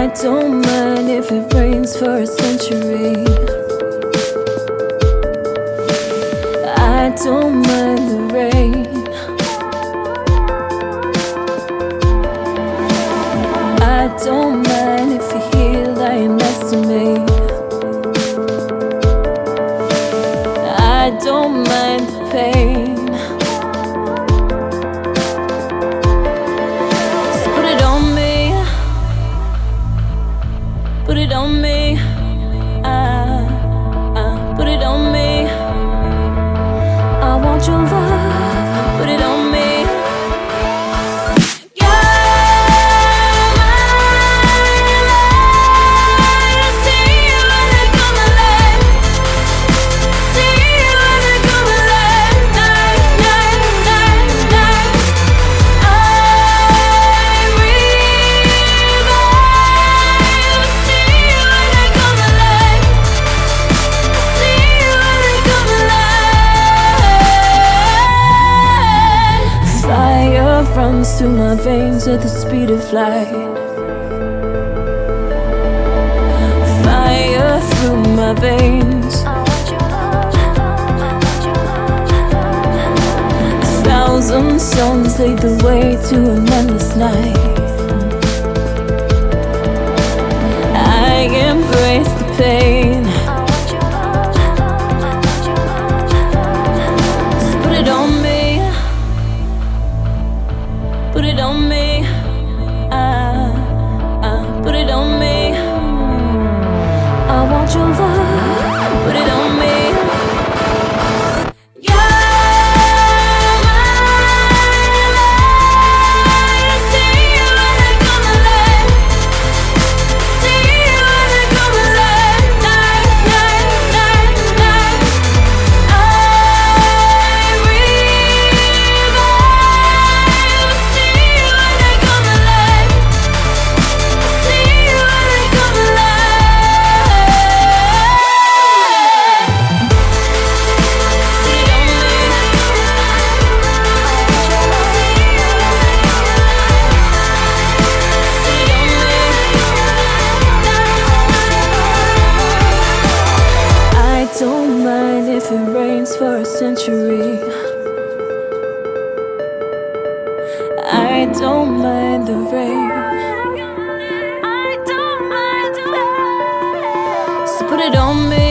don't mind if it rains for a century. I don't mind the rain. I don't mind if you're here lying next to me. I don't mind the pain. Just put it on me. Put it on me. Put it on me. I want your love. Put it on me. Runs through my veins at the speed of light. Fire through my veins. 1,000 songs lead the way to an endless night. I embrace the pain. Just put it on me. Put it on me. Put it on me. I want your love. Put it on me. Don't mind if it rains for a century. I don't mind the rain. I don't mind the rain. So put it on me.